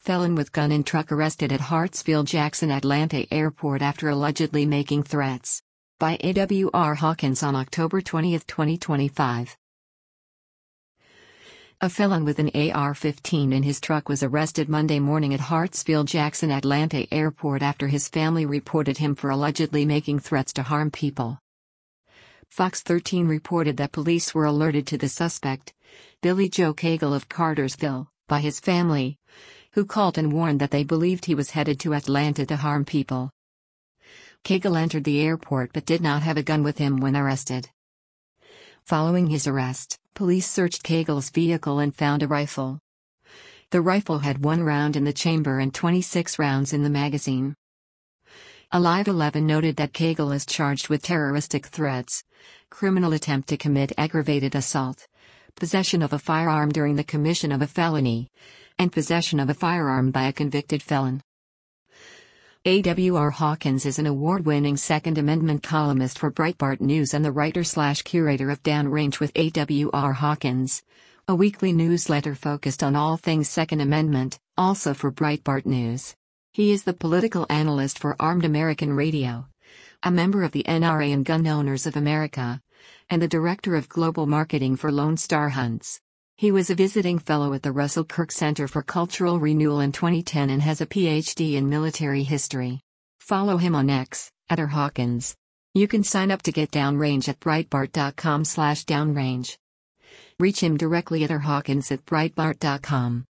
Felon with gun in truck arrested at Hartsfield-Jackson Atlanta Airport after allegedly making threats. By A.W.R. Hawkins on October 20, 2025. A felon with an AR-15 in his truck was arrested Monday morning at Hartsfield-Jackson Atlanta Airport after his family reported him for allegedly making threats to harm people. Fox 13 reported that police were alerted to the suspect, Billy Joe Cagle of Cartersville, by his family, who called and warned that they believed he was headed to Atlanta to harm people. Cagle entered the airport but did not have a gun with him when arrested. Following his arrest, police searched Cagle's vehicle and found a rifle. The rifle had 1 round in the chamber and 26 rounds in the magazine. Alive 11 noted that Cagle is charged with terroristic threats, criminal attempt to commit aggravated assault, possession of a firearm during the commission of a felony, and possession of a firearm by a convicted felon. A.W.R. Hawkins is an award-winning Second Amendment columnist for Breitbart News and the writer/curator of Downrange with A.W.R. Hawkins, a weekly newsletter focused on all things Second Amendment, also for Breitbart News. He is the political analyst for Armed American Radio, a member of the NRA and Gun Owners of America, and the director of global marketing for Lone Star Hunts. He was a visiting fellow at the Russell Kirk Center for Cultural Renewal in 2010 and has a PhD in military history. Follow him on X, @RHawkins. You can sign up to get Downrange at Breitbart.com/downrange. Reach him directly at rhawkins@breitbart.com.